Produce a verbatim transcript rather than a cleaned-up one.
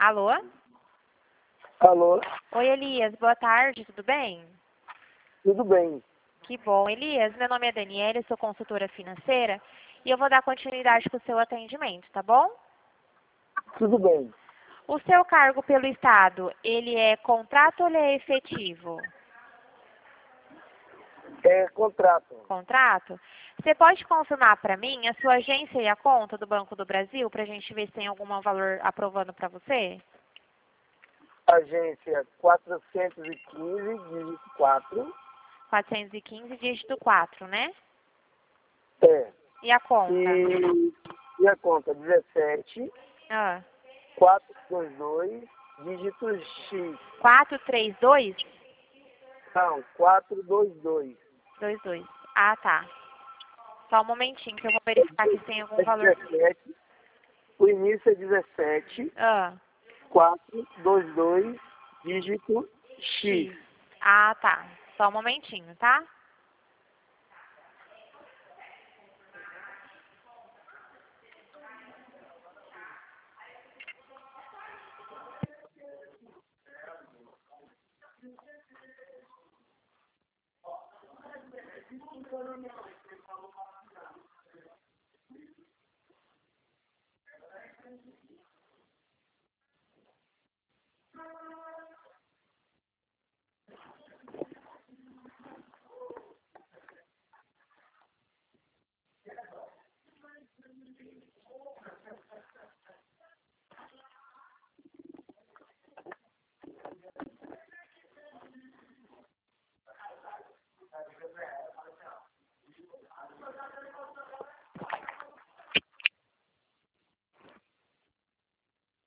Alô? Alô? Oi, Elias. Boa tarde, tudo bem? Tudo bem. Que bom. Elias, meu nome é Daniela, eu sou consultora financeira e eu vou dar continuidade com o seu atendimento, tá bom? Tudo bem. O seu cargo pelo Estado, ele é contrato ou ele é efetivo? É contrato. Contrato? Você pode confirmar para mim a sua agência e a conta do Banco do Brasil para a gente ver se tem algum valor aprovando para você? Agência quatrocentos e quinze, dígito quatro. quatrocentos e quinze, dígito quatro, né? É. E a conta? E, e a conta dezessete, Ah, quatrocentos e vinte e dois, dígito X. quatrocentos e trinta e dois? Não, quatrocentos e vinte e dois. vinte e dois. Ah, tá. Só um momentinho que eu vou verificar aqui se tem algum É valor. dezessete. O início é dezessete, Ah, quatrocentos e vinte e dois, dígito X. X. Ah, tá. Só um momentinho, tá?